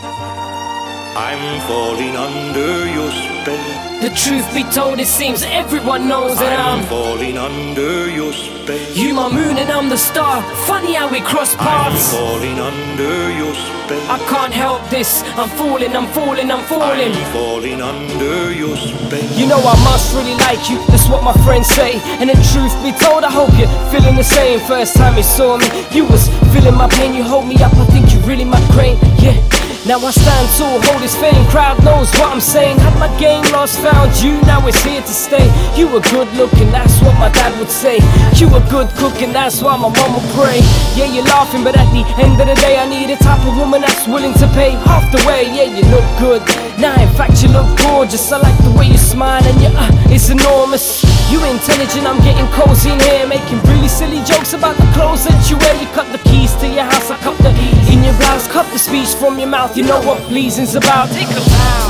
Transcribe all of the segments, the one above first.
I'm falling under your spell. The truth be told, it seems everyone knows that I'm falling under your spell. You my moon and I'm the star. Funny how we cross paths. I'm falling under your spell. I can't help this. I'm falling, I'm falling, I'm falling. I'm falling under your spell. You know I must really like you, that's what my friends say. And the truth be told, I hope you're feeling the same. First time you saw me, you was feeling my pain. You hold me up, I think you really my crane. Yeah. Now I stand tall, hold his fame, crowd knows what I'm saying. Had my game lost, found you, now it's here to stay. You were good looking, that's what my dad would say. You were good cooking, that's why my mom would pray. Yeah, you're laughing, but at the end of the day I need a type of woman that's willing to pay half the way. Yeah, you look good, now in fact you look gorgeous. I like the way you smile and it's enormous. You intelligent, I'm getting cozy in here, making really silly jokes about the clothes that you wear. You cut the keys to your house, I cut the in your blouse, cut the speech from your mouth. You know what pleasing's about. Take a bow,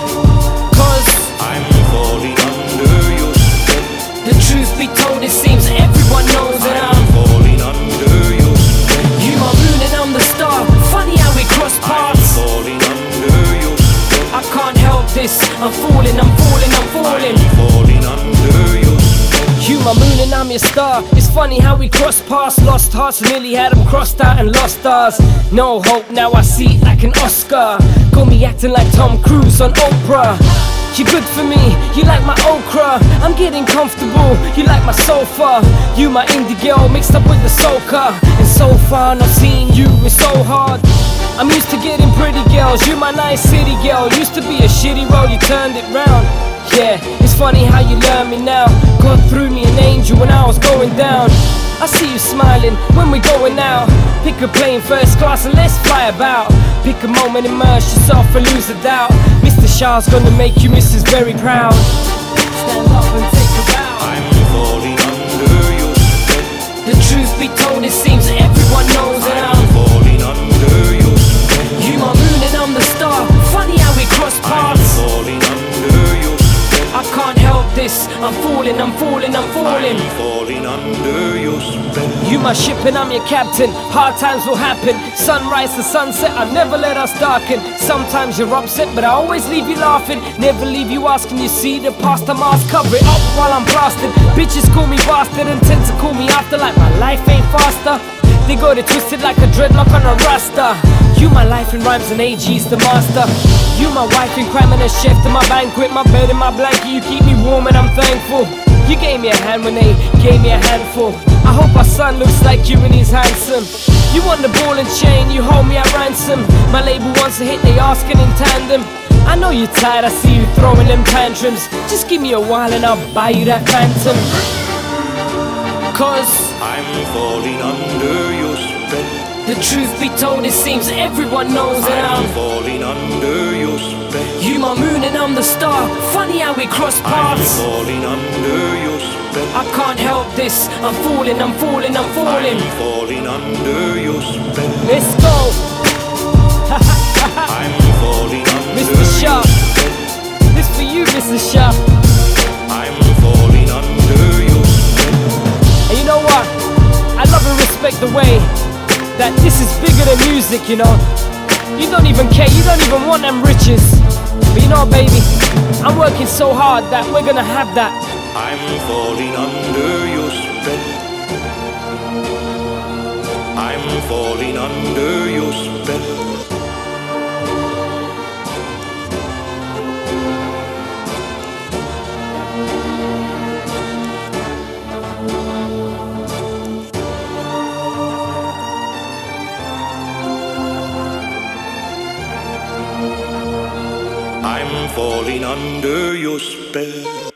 cause I'm falling under your spell. The truth be told, it seems everyone knows that I'm falling under your spell. You my moon and I'm the star. Funny how we cross paths. I'm falling under your spell. I can't help this. I'm falling, I'm falling, I'm falling. I'm falling under your spell. You my moon and I'm your star. It's funny how we cross paths. Lost hearts, nearly had them crossed out and lost stars. No hope, now I see it like an Oscar. Got me acting like Tom Cruise on Oprah. You're good for me, you like my okra. I'm getting comfortable, you like my sofa. You my indie girl mixed up with the soca. And so far not seeing you is so hard. I'm used to getting pretty girls, you my nice city girl. Used to be a shitty role, you turned it round. Yeah, it's funny how you learn me now. God threw me an angel when I was going down. I see you smiling when we're going out. Pick a plane first class and let's fly about. Pick a moment, immerse yourself and lose the doubt. Mr. Shah's gonna make you Mrs. Very proud. Stand up and take a bow. I'm falling under your spell. The truth be told, it seems everyone knows that I'm falling under your spell. You my moon and I'm the star. Funny how we cross paths. Falling under your spell. I can't help this. I'm falling, I'm falling, I'm falling. I'm falling under your spell. You my ship and I'm your captain. Hard times will happen. Sunrise to sunset, I never let us darken. Sometimes you're upset, but I always leave you laughing. Never leave you asking, you see the past, I must cover it up while I'm blasted. Bitches call me bastard and tend to call me after, like my life ain't faster. They got it twisted like a dreadlock on a rasta. You my life in rhymes and AG's the master. You my wife in crime and a chef to my banquet. My bed and my blanket, you keep me warm and I'm thankful. You gave me a hand when they gave me a handful. I hope our son looks like you and he's handsome. You want the ball and chain, you hold me at ransom. My label wants a hit, they asking in tandem. I know you're tired, I see you throwing them tantrums. Just give me a while and I'll buy you that phantom. Cause I'm falling under your spell. the truth be told, it seems everyone knows that I'm falling under your spell. You my moon and I'm the star. Funny how we cross paths. I'm falling under your spell. I can't help this. I'm falling, I'm falling, I'm falling. I'm falling under your spell. Let's go. I'm falling under Mr. Shah. your spell. This for you, Mr. Shah. I'm falling under your spell. And you know what? I love and respect the way that this is bigger than music, you know. You don't even care, you don't even want them riches. But you know, baby, I'm working so hard that we're gonna have that. I'm falling under your spell. I'm falling under your spell. I'm falling under your spell.